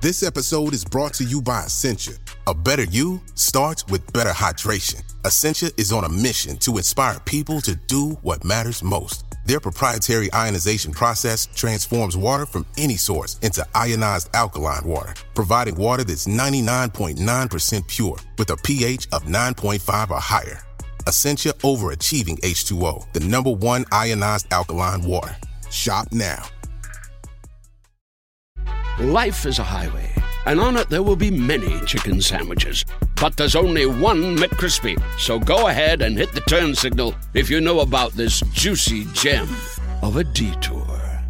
This episode is brought to you by Essentia. A better you starts with better hydration. Essentia is on a mission to inspire people to do what matters most. Their proprietary ionization process transforms water from any source into ionized alkaline water, providing water that's 99.9% pure with a pH of 9.5 or higher. Essentia Overachieving H2O, the #1 ionized alkaline water. Shop now. Life is a highway, and on it there will be many chicken sandwiches. But there's only one McCrispy. So go ahead and hit the turn signal if you know about this juicy gem of a detour.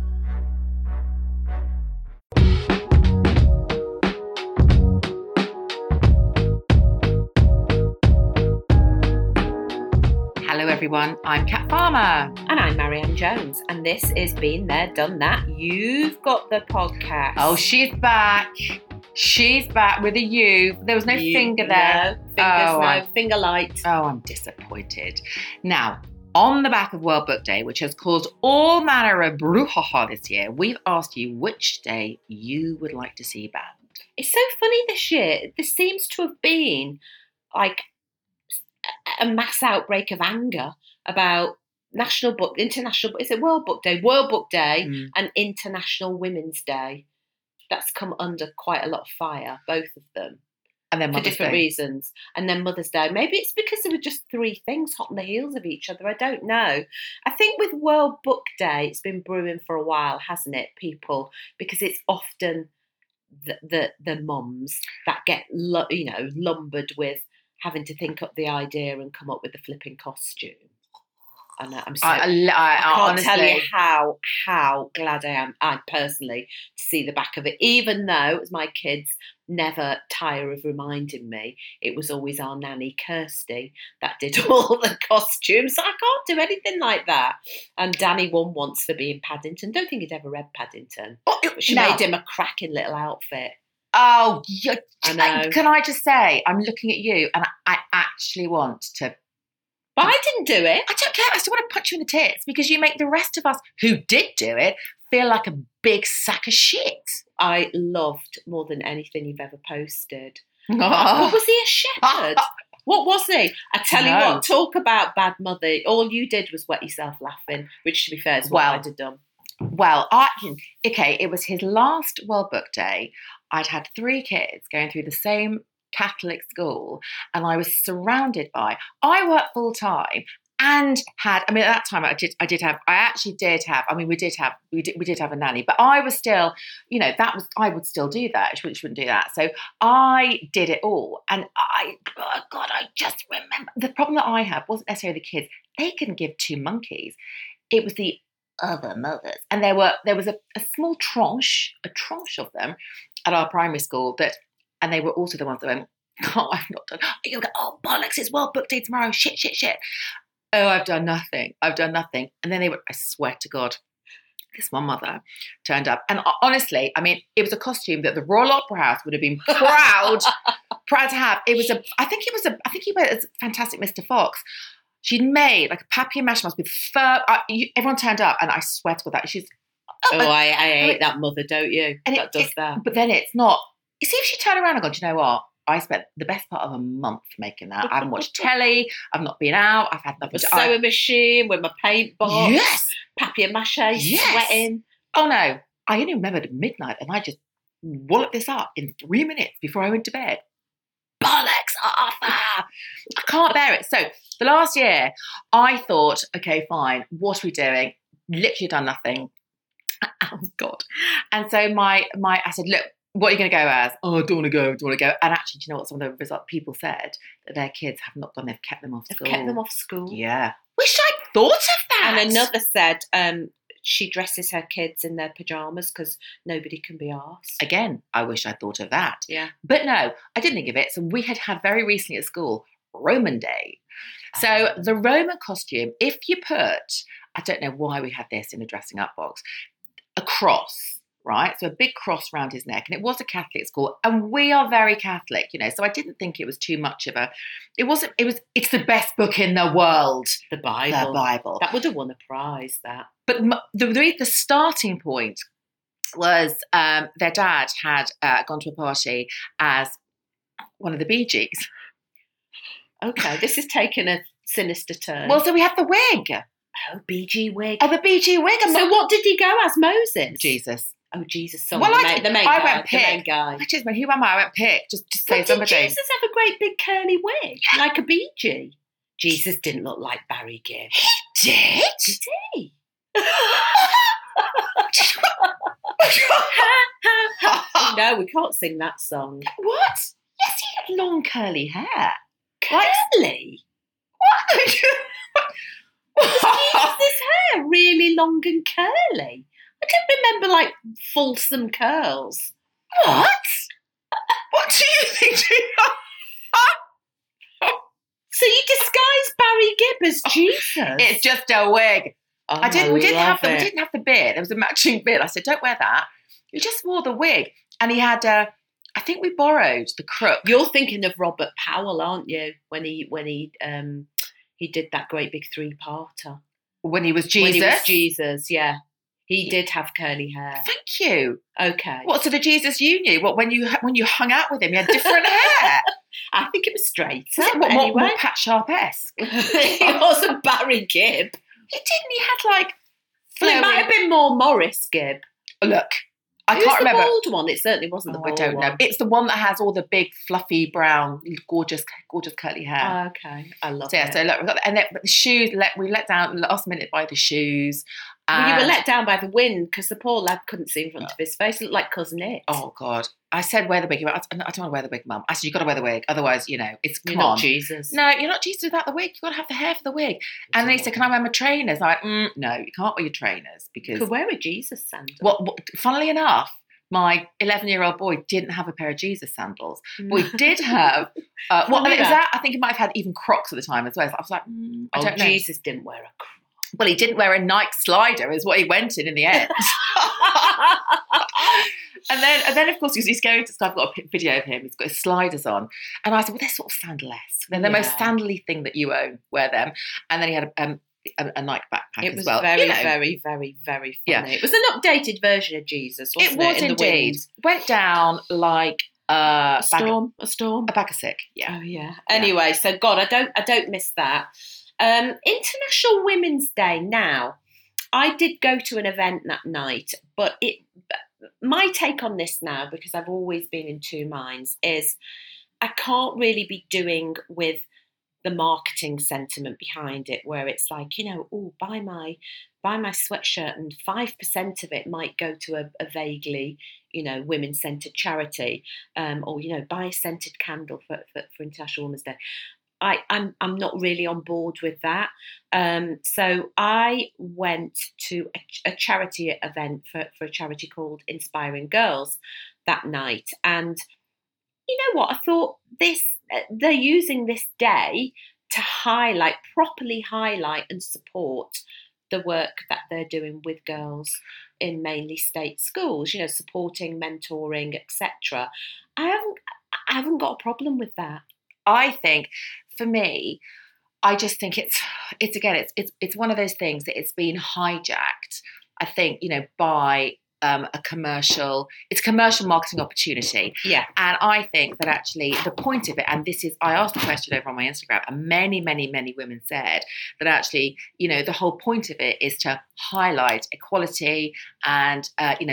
Hello everyone, I'm Kat Farmer. And I'm Marianne Jones, and this is Been There, Done That. You've got the podcast. Oh, she's back. She's back with a U. There was no finger there. Finger light. Oh, I'm disappointed. Now, on the back of World Book Day, which has caused all manner of brouhaha this year, we've asked you which day you would like to see banned. It's so funny this year. There seems to have been like a mass outbreak of anger about is it World Book Day and International Women's Day. That's come under quite a lot of fire, both of them. And then for different reasons. And then Mother's Day. Maybe it's because there were just three things hot on the heels of each other. I don't know. I think with World Book Day, it's been brewing for a while, hasn't it, people? Because it's often the mums that get lumbered with having to think up the idea and come up with the flipping costume. And I can't honestly tell you how glad I personally, to see the back of it, even though, as my kids never tire of reminding me, it was always our nanny Kirsty that did all the costumes. So I can't do anything like that. And Danny won once for being Paddington. Don't think he'd ever read Paddington. She made him a cracking little outfit. Oh, I know. Can I just say, I'm looking at you and I actually want to. But I didn't do it. I don't care. I still want to punch you in the tits because you make the rest of us who did do it feel like a big sack of shit. I loved more than anything you've ever posted. Oh. What was he, a shepherd? What was he? I tell you what, talk about bad mother. All you did was wet yourself laughing, which, to be fair, is what I'd have done. Well, it was his last World Book Day. I'd had 3 kids going through the same Catholic school, and I was surrounded by. I worked full time and had. At that time, we did have a nanny, but I was still, I would still do that. She wouldn't do that, so I did it all. And I just remember the problem that I had wasn't necessarily the kids. They couldn't give 2 monkeys. It was the other mothers, and there was a small tranche of them at our primary school and they were also the ones that went, oh, I've not done. You go, oh bollocks, it's World Book Day tomorrow. Shit. Oh, I've done nothing. And then they were, I swear to God, this one mother turned up, and honestly, it was a costume that the Royal Opera House would have been proud to have. I think he went as Fantastic Mr. Fox. She'd made like a papier-mâché mask with fur. Everyone turned up, and I swear to God that she's. I hate that mother, don't you? And that does that. But then it's not. You see, if she turned around and gone, do you know what? I spent the best part of a month making that. I haven't watched telly. I've not been out. I've had nothing. A sewing machine with my paint box. Yes. Papier-mâché, sweating. Oh no, I only remembered midnight, and I just walloped this up in 3 minutes before I went to bed. Bollocks, Arthur! I can't bear it. So the last year, I thought, okay, fine. What are we doing? Literally done nothing. Oh God! And so I said, look, what are you going to go as? Oh, I don't want to go. And actually, do you know what some of the people said? That their kids have not done. They've kept them off school. Kept them off school. Yeah. Wish I'd thought of that. And another said, she dresses her kids in their pyjamas because nobody can be arsed. Again, I wish I'd thought of that. Yeah. But no, I didn't think of it. So we had very recently at school Roman Day. So the Roman costume, if you put, I don't know why we had this in a dressing up box, a cross, right? So a big cross around his neck. And it was a Catholic school. And we are very Catholic, so I didn't think it was too much of it's the best book in the world. The Bible. The Bible. That would have won a prize, that. But the starting point was their dad had gone to a party as one of the Bee Gees. Okay, this has taken a sinister turn. Well, so we have the wig. Oh, BG wig. Oh, the BG wig. So what did he go as, Moses? Jesus. Oh, Jesus. Sorry, Well, the main I guy. went The main pick. guy. Which is when who am I? I went pick. Just say But somebody. did Jesus have a great big curly wig, like a BG? Jesus didn't look like Barry Gibb. Did? Did he? No, we can't sing that song. What? Yes, he had long curly hair. Curly? What? Jesus' hair really long and curly. I don't remember like fulsome curls. What? What do you think? So you disguised Barry Gibb as Jesus? It's just a wig. Oh, We didn't have it. the beard. There was a matching beard. I said, "Don't wear that." He just wore the wig, and he had. I think we borrowed the crook. You're thinking of Robert Powell, aren't you? When he did that great big 3-parter. When he was Jesus. When he was Jesus, yeah. He did have curly hair. Thank you. Okay. What sort of Jesus you knew? What when you hung out with him, he had different hair. I think it was straight. Was it more Pat Sharp-esque? It wasn't Barry Gibb. He didn't. He had like. Well, it might have been more Morris Gibb. Look, I Who's can't remember. The bald one? It certainly wasn't the I bald don't know. one. It's the one that has all the big, fluffy, brown, gorgeous curly hair. Okay, I love So yeah, it. so look, but the shoes. We let down last minute by the shoes. Well, you were let down by the wind because the poor lad couldn't see in front of his face. It looked like Cousin It. Oh God! I said wear the wig. I don't want to wear the wig, Mum. I said you've got to wear the wig, otherwise, it's You're come not on. Jesus. No, you're not Jesus without the wig. You've got to have the hair for the wig. And then he said, "Can I wear my trainers?" I'm like, "No, you can't wear your trainers because." Could wear a Jesus sandal. What? Funnily enough, my 11-year-old boy didn't have a pair of Jesus sandals. But we did have. What was that? I think he might have had even Crocs at the time as well. So I was like, I don't know. Jesus didn't wear a Croc. Well, he didn't wear a Nike slider, is what he went in the end. and then of course, he's going to stuff. I've got a video of him. He's got his sliders on, and I said, "Well, they're sort of sandal-esque. They're the most sandally thing that you own. Wear them." And then he had a Nike backpack as well. Very, very, very, very funny. Yeah. It was an updated version of Jesus, wasn't it? It was indeed. Went down like a storm. A bag of sick. Yeah. Oh yeah. Anyway, so God, I don't miss that. International Women's Day. Now, I did go to an event that night, but my take on this now, because I've always been in two minds, is I can't really be doing with the marketing sentiment behind it, where it's like, buy my sweatshirt and 5% of it might go to a vaguely, women-centred charity, or buy a scented candle for International Women's Day. I'm not really on board with that. So I went to a charity event for a charity called Inspiring Girls that night. And you know what? I thought they're using this day to properly highlight and support the work that they're doing with girls in mainly state schools, supporting, mentoring, etc. I haven't got a problem with that. I think, for me, I just think it's one of those things that it's been hijacked, I think, by a commercial marketing opportunity. Yeah. And I think that actually the point of it, and this is, I asked a question over on my Instagram, and many, many, many women said that actually, the whole point of it is to highlight equality and,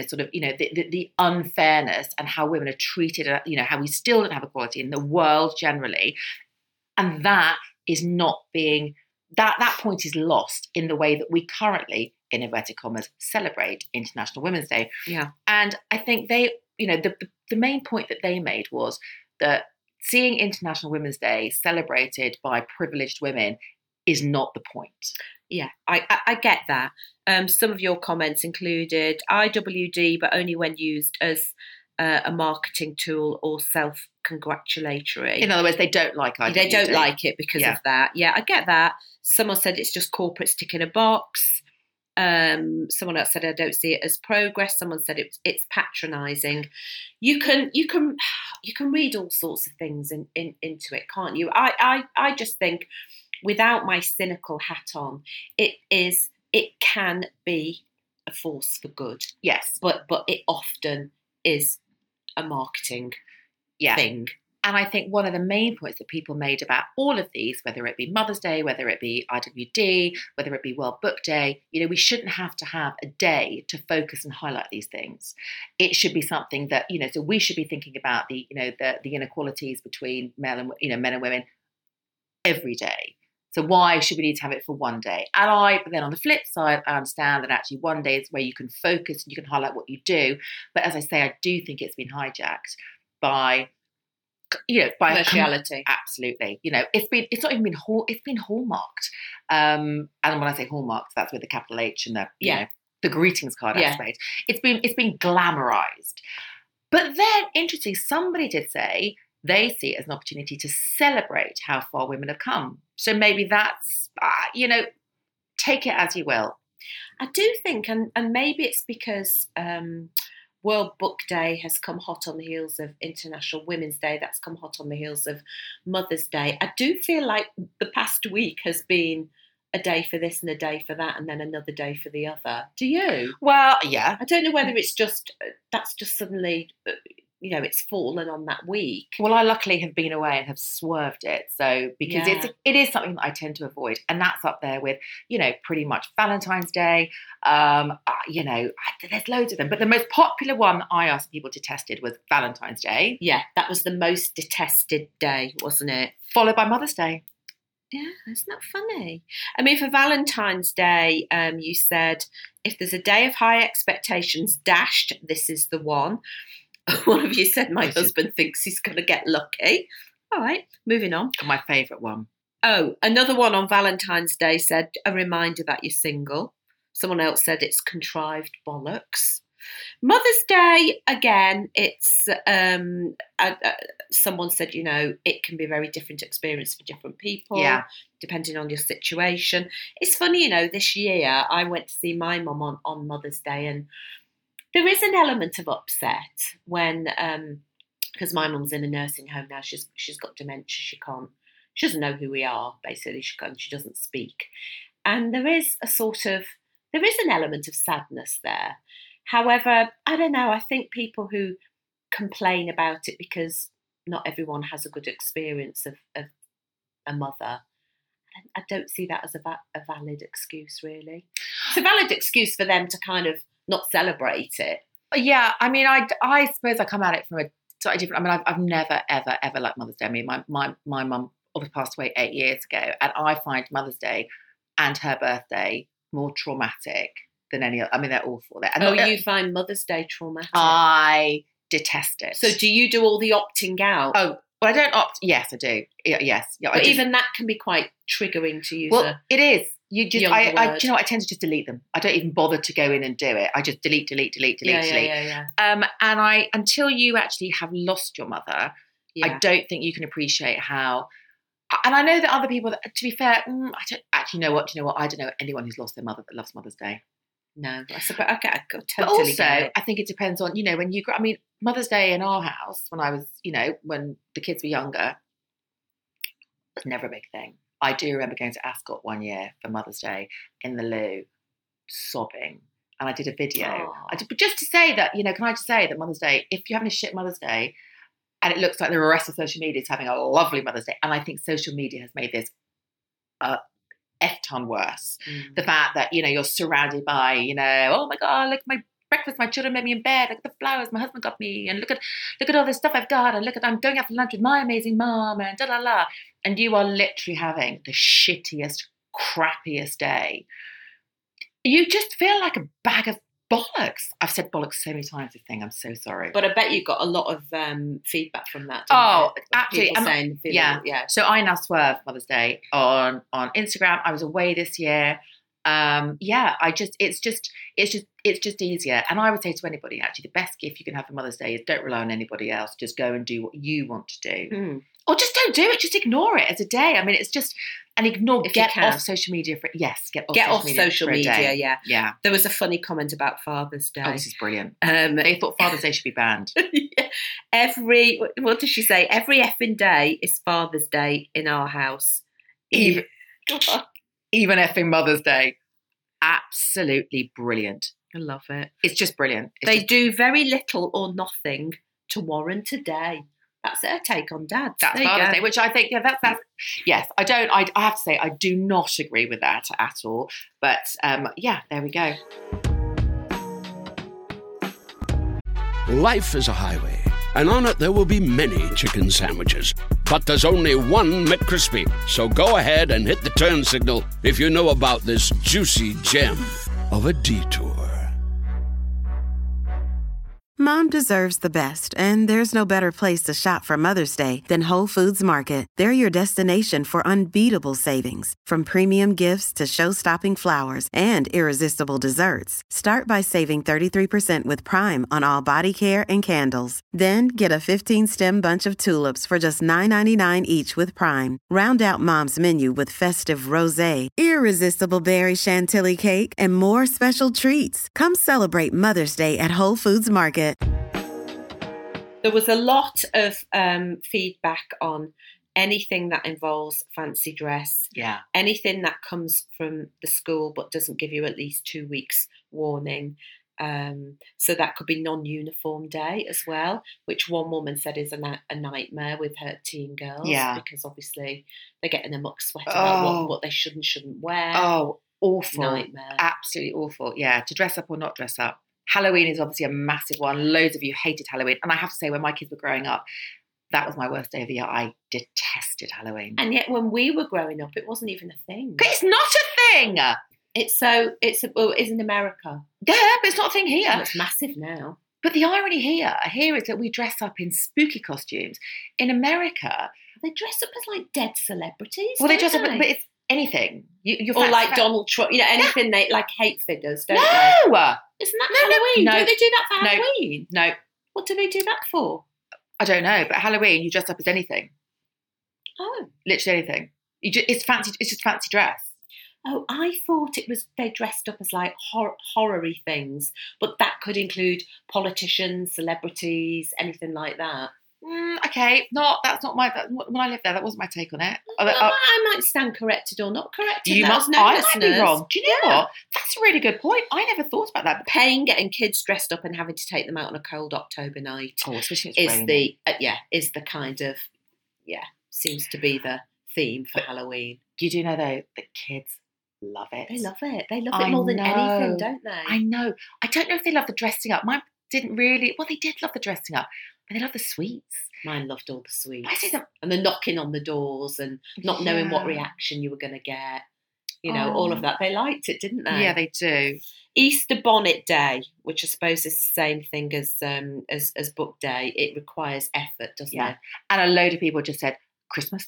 the unfairness and how women are treated, how we still don't have equality in the world generally. And that is not being, that point is lost in the way that we currently, in inverted commas, celebrate International Women's Day. Yeah. And I think they, the main point that they made was that seeing International Women's Day celebrated by privileged women is not the point. Yeah, I get that. Some of your comments included IWD, but only when used as a marketing tool or self-congratulatory. In other words, they don't like IWD. They don't like it because of that. Yeah, I get that. Someone said it's just corporates ticking a box. Someone else said I don't see it as progress. Someone said it's patronising. You can read all sorts of things into it, can't you? I just think, without my cynical hat on, it can be a force for good. Yes. But it often is a marketing thing. And I think one of the main points that people made about all of these, whether it be Mother's Day, whether it be IWD, whether it be World Book Day, we shouldn't have to have a day to focus and highlight these things. It should be something that, so we should be thinking about the inequalities between men and women every day. So why should we need to have it for one day? But then on the flip side, I understand that actually one day is where you can focus and you can highlight what you do. But as I say, I do think it's been hijacked by commerciality. Absolutely. It's not even been it's been hallmarked. And when I say hallmarked, that's with the capital H and the greetings card aspect. It's been glamorized. But then, interestingly, somebody did say they see it as an opportunity to celebrate how far women have come. So maybe that's, take it as you will. I do think, and maybe it's because World Book Day has come hot on the heels of International Women's Day. That's come hot on the heels of Mother's Day. I do feel like the past week has been a day for this and a day for that and then another day for the other. Do you? Well, yeah. I don't know whether it's that's just suddenly, it's fallen on that week. Well, I luckily have been away and have swerved it. So, because it is something that I tend to avoid. And that's up there with, pretty much Valentine's Day. There's loads of them. But the most popular one that I asked people to test it was Valentine's Day. Yeah, that was the most detested day, wasn't it? Followed by Mother's Day. Yeah, it's not funny. I mean, for Valentine's Day, you said, if there's a day of high expectations dashed, this is the one. One of you said, my husband thinks he's going to get lucky. All right, moving on. My favourite one. Oh, another one on Valentine's Day said, a reminder that you're single. Someone else said it's contrived bollocks. Mother's Day, again, it's, someone said, it can be a very different experience for different people, depending on your situation. It's funny, this year I went to see my mum on Mother's Day, and there is an element of upset when, because my mum's in a nursing home now, she's got dementia, she doesn't know who we are, basically, she doesn't speak. And there is an element of sadness there. However, I don't know, I think people who complain about it because not everyone has a good experience of a mother, I don't see that as a valid excuse, really. It's a valid excuse for them to kind of not celebrate it. Yeah, I mean, I suppose I come at it from a slightly different. I mean, I've never ever liked Mother's Day. I mean, my mum obviously passed away 8 years ago, and I find Mother's Day and her birthday more traumatic than any other. I mean, they're awful. You find Mother's Day traumatic? I detest it. So, do you do all the opting out? Oh, well, I don't opt. Yes, I do. Yes, but even that can be quite triggering to use. Well, it is. You just, I tend to just delete them. I don't even bother to go in and do it. I just delete. Yeah. And until you actually have lost your mother, I don't think you can appreciate how. And I know that other people, to be fair, I don't actually know what. Do you know what? I don't know anyone who's lost their mother that loves Mother's Day. No, I suppose I totally. But also, I think it depends on when you. I mean, Mother's Day in our house when I was, when the kids were younger, was never a big thing. I do remember going to Ascot one year for Mother's Day in the loo, sobbing, and I did a video. But just to say that, can I just say that Mother's Day, if you're having a shit Mother's Day, and it looks like the rest of social media is having a lovely Mother's Day, and I think social media has made this F-ton worse. The fact that, you're surrounded by, oh my God, look at my breakfast, my children made me in bed, look at the flowers my husband got me, and look at all this stuff I've got, and I'm going out for lunch with my amazing mom, and da-la-la. And you are literally having the shittiest, crappiest day. You just feel like a bag of bollocks. I've said bollocks so many times this thing, I'm so sorry. But I bet you got a lot of feedback from that. Absolutely. People saying, yeah. So I now swerve Mother's Day on Instagram. I was away this year. It's just easier. And I would say to anybody, actually, the best gift you can have for Mother's Day is don't rely on anybody else. Just go and do what you want to do. Or just don't do it. Just ignore it as a day. I mean, it's just, and get off social media get off social media. Yeah. There was a funny comment about Father's Day. Oh, this is brilliant. They thought Father's Day should be banned. What did she say? Every effing day is Father's Day in our house. Even effing Mother's Day. Absolutely brilliant. I love it. It's just brilliant. They do very little or nothing to warrant a day. That's their take on dads. That's There you Father's go. Day, which I think, that's yes, I have to say, I do not agree with that at all. But there we go. Life is a highway, and on it there will be many chicken sandwiches. But there's only one McCrispy. So go ahead and hit the turn signal if you know about this juicy gem of a detour. Mom deserves the best, and there's no better place to shop for Mother's Day than Whole Foods Market. They're your destination for unbeatable savings, from premium gifts to show-stopping flowers and irresistible desserts. Start by saving 33% with Prime on all body care and candles. Then get a 15-stem bunch of tulips for just $9.99 each with Prime. Round out Mom's menu with festive rosé, irresistible berry chantilly cake, and more special treats. Come celebrate Mother's Day at Whole Foods Market. There was a lot of feedback on anything that involves fancy dress, anything that comes from the school but doesn't give you at least 2 weeks warning. So that could be non-uniform day as well, which one woman said is a nightmare with her teen girls, because obviously they're getting a muck sweat about what they should and shouldn't wear. Oh, awful. Nightmare. Absolutely awful. Yeah, to dress up or not dress up. Halloween is obviously a massive one. Loads of you hated Halloween. And I have to say, when my kids were growing up, that was my worst day of the year. I detested Halloween. And yet when we were growing up, it wasn't even a thing. It's not a thing! It's in America. Yeah, but it's not a thing here. It's massive now. But the irony here is that we dress up in spooky costumes. In America... They dress up as like dead celebrities. Well, they dress up, but it's anything. Or like Donald Trump, anything they like hate figures, don't they? No! Isn't that Halloween? No. Don't they do that for Halloween? No. What do they do that for? I don't know, but Halloween, you dress up as anything. Oh. Literally anything. It's just fancy dress. Oh, I thought it was they dressed up as like horror-y things, but that could include politicians, celebrities, anything like that. Okay, that's not my. When I lived there, that wasn't my take on it. I might stand corrected or not corrected. You must. I might be wrong. Do you know what? That's a really good point. I never thought about that. Pain getting kids dressed up and having to take them out on a cold October night. Oh, especially it's raining. Is the kind of seems to be the theme for Halloween. You do know though that kids love it. They love it. They love it more than anything, don't they? I know. I don't know if they love the dressing up. Mine didn't really. Well, they did love the dressing up. But they love the sweets. Mine loved all the sweets. I see them. And the knocking on the doors and not knowing what reaction you were going to get. All of that. They liked it, didn't they? Yeah, they do. Easter Bonnet Day, which I suppose is the same thing as Book Day. It requires effort, doesn't it? And a load of people just said, Christmas.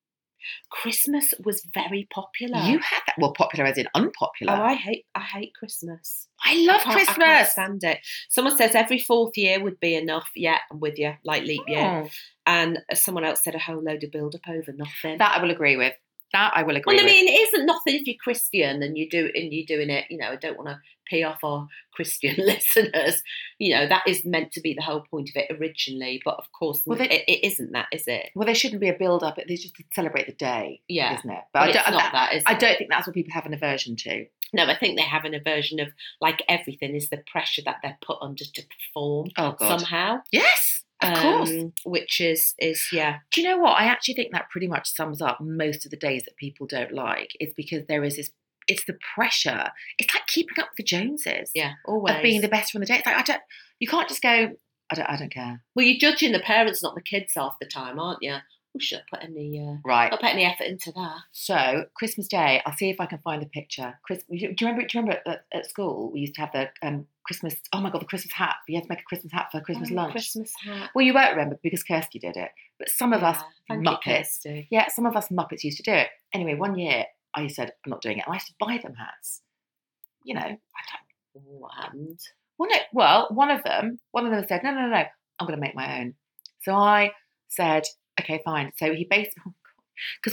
Christmas was very popular. You had that. Well, popular as in unpopular. Oh, I hate Christmas. I love Christmas. I can't stand it. Someone says every fourth year would be enough. Yeah, I'm with you. Like leap year. And someone else said a whole load of build up over nothing. That I will agree with. Well, I mean, it isn't nothing if you're Christian and you're doing it. I don't want to pee off our Christian listeners. That is meant to be the whole point of it originally. But of course, it isn't that, is it? Well, there shouldn't be a build-up. It's just to celebrate the day, isn't it? But it's not that, is it? I don't think that's what people have an aversion to. No, I think they have an aversion of, like everything, is the pressure that they're put under to perform somehow. Yes. Of course. Which is. Do you know what? I actually think that pretty much sums up most of the days that people don't like. It's because there is this, it's the pressure. It's like keeping up with the Joneses. Yeah, always. Of being the best from the day. It's like, you can't just go, I don't care. Well, you're judging the parents, not the kids half the time, aren't you? We shouldn't put any not put any effort into that. So Christmas Day, I'll see if I can find the picture. Do you remember at school we used to have the Christmas? Oh my God, the Christmas hat. You had to make a Christmas hat for Christmas lunch. Christmas hat. Well, you won't remember because Kirsty did it, but some of us Muppets, some of us Muppets used to do it. Anyway, one year I said I'm not doing it, and I used to buy them hats. I don't. What happened? Well, one of them said no, I'm going to make my own. So I said, okay, fine. So he basically, because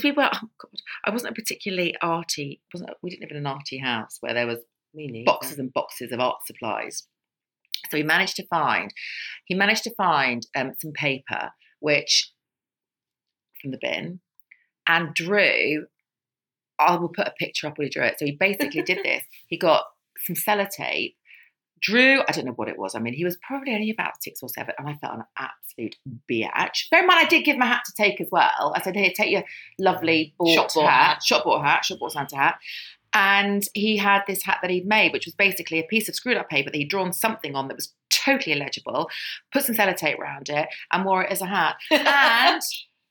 I wasn't a particularly arty, we didn't live in an arty house where there was boxes and boxes of art supplies. So he managed to find some paper, which, from the bin, and drew, I will put a picture up where he drew it. So he basically did this. He got some sellotape, Drew, I don't know what it was. I mean, he was probably only about 6 or 7, and I felt an absolute biatch. Bear in mind, I did give him a hat to take as well. I said, here, take your lovely shop bought Santa hat. And he had this hat that he'd made, which was basically a piece of screwed up paper that he'd drawn something on that was totally illegible, put some sellotape around it, and wore it as a hat. And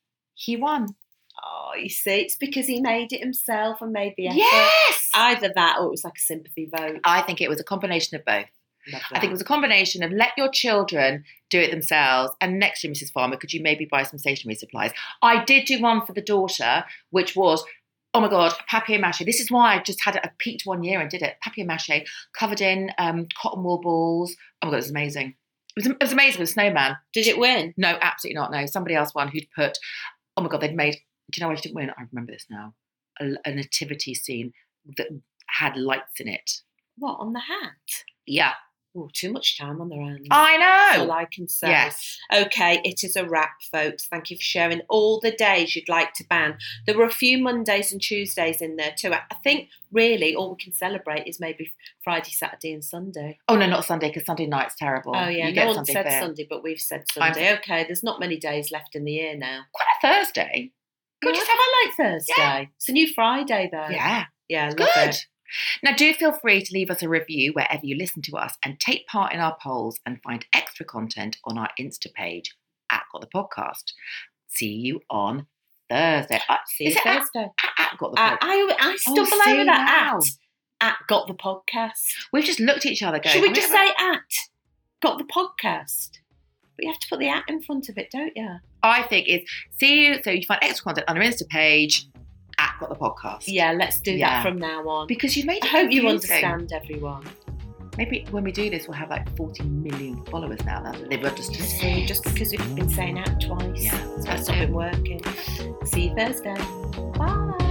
he won. Oh, you see, it's because he made it himself and made the effort. Yes! Either that or it was like a sympathy vote. I think it was a combination of both. Love I think it was a combination of let your children do it themselves, and next year, Mrs. Farmer, could you maybe buy some stationery supplies? I did do one for the daughter, which was, oh my God, papier-mâché. This is why I just had it. I peaked 1 year and did it. Papier-mâché, covered in cotton wool balls. Oh my God, it was amazing. It was amazing with a snowman. Did it win? No, absolutely not. No, somebody else won who'd put, oh my God, they'd made, do you know what I didn't win? I remember this now. A nativity scene that had lights in it. What, on the hat? Yeah. Oh, too much time on their hands. I know. All I can say. Yes. Okay, it is a wrap, folks. Thank you for sharing all the days you'd like to ban. There were a few Mondays and Tuesdays in there too. I think really all we can celebrate is maybe Friday, Saturday and Sunday. Oh, no, not Sunday, because Sunday night's terrible. Oh, yeah. You No get one Sunday said fair. Sunday, but we've said Sunday. Okay, there's not many days left in the year now. Quite a Thursday. Good. Good. I like Thursday. Yeah. It's a new Friday, though. Yeah. Yeah, I love Good. it. Now, do feel free to leave us a review wherever you listen to us and take part in our polls and find extra content on our Insta page @Got the Podcast. See you on Thursday. See you Is it Thursday. @ Got the Podcast? I stumble see over that now. at Got the Podcast. We've just looked at each other going, Should we just say at Got the Podcast? But you have to put the at in front of it, don't you? I think it's see you. So you find extra content on our Insta page @Got the Podcast. Yeah, let's do Yeah. that from now on. Because you've made it I hope you confusing. understand, everyone. Maybe when we do this, we'll have like 40 million followers now. They've understood. So just because we've been saying at twice. Yeah, That's not been working. See you Thursday. Bye.